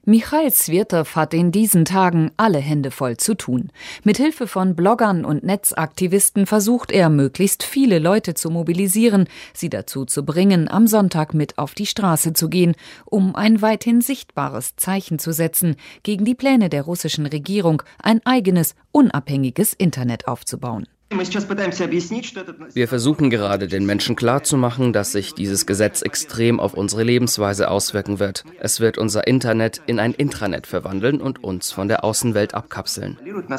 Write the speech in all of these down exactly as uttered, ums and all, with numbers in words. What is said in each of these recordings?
Michail Svetow hat in diesen Tagen alle Hände voll zu tun. Mithilfe von Bloggern und Netzaktivisten versucht er, möglichst viele Leute zu mobilisieren, sie dazu zu bringen, am Sonntag mit auf die Straße zu gehen, um ein weithin sichtbares Zeichen zu setzen gegen die Pläne der russischen Regierung, ein eigenes, unabhängiges Internet aufzubauen. Wir versuchen gerade, den Menschen klarzumachen, dass sich dieses Gesetz extrem auf unsere Lebensweise auswirken wird. Es wird unser Internet in ein Intranet verwandeln und uns von der Außenwelt abkapseln.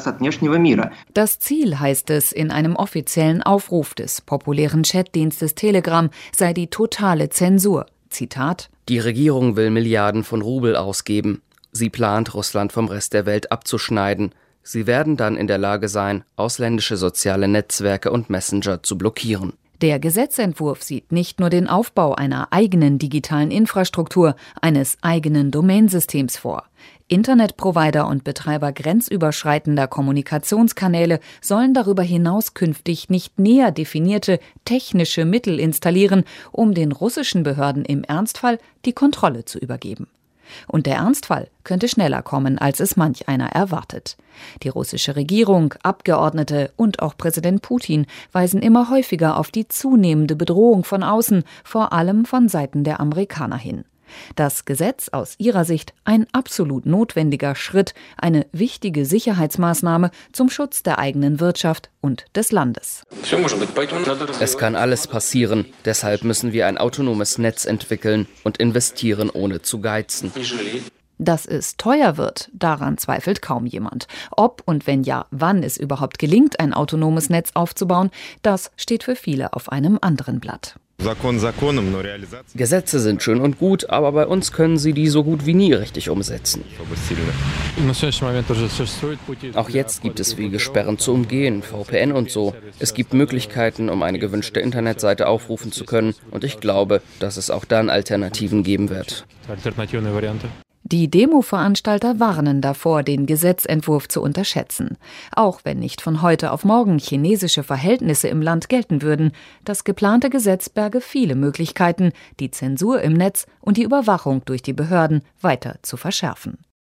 Das Ziel, heißt es in einem offiziellen Aufruf des populären Chatdienstes Telegram, sei die totale Zensur. Zitat: Die Regierung will Milliarden von Rubel ausgeben. Sie plant, Russland vom Rest der Welt abzuschneiden. Sie werden dann in der Lage sein, ausländische soziale Netzwerke und Messenger zu blockieren. Der Gesetzentwurf sieht nicht nur den Aufbau einer eigenen digitalen Infrastruktur, eines eigenen Domainsystems vor. Internetprovider und Betreiber grenzüberschreitender Kommunikationskanäle sollen darüber hinaus künftig nicht näher definierte technische Mittel installieren, um den russischen Behörden im Ernstfall die Kontrolle zu übergeben. Und der Ernstfall könnte schneller kommen, als es manch einer erwartet. Die russische Regierung, Abgeordnete und auch Präsident Putin weisen immer häufiger auf die zunehmende Bedrohung von außen, vor allem von Seiten der Amerikaner hin. Das Gesetz aus ihrer Sicht ein absolut notwendiger Schritt, eine wichtige Sicherheitsmaßnahme zum Schutz der eigenen Wirtschaft und des Landes. Es kann alles passieren, deshalb müssen wir ein autonomes Netz entwickeln und investieren, ohne zu geizen. Dass es teuer wird, daran zweifelt kaum jemand. Ob und wenn ja, wann es überhaupt gelingt, ein autonomes Netz aufzubauen, das steht für viele auf einem anderen Blatt. Gesetze sind schön und gut, aber bei uns können sie die so gut wie nie richtig umsetzen. Auch jetzt gibt es Wege, Sperren zu umgehen, V P N und so. Es gibt Möglichkeiten, um eine gewünschte Internetseite aufrufen zu können, und ich glaube, dass es auch dann Alternativen geben wird. Die Demo-Veranstalter warnen davor, den Gesetzentwurf zu unterschätzen. Auch wenn nicht von heute auf morgen chinesische Verhältnisse im Land gelten würden, das geplante Gesetz berge viele Möglichkeiten, die Zensur im Netz und die Überwachung durch die Behörden weiter zu verschärfen.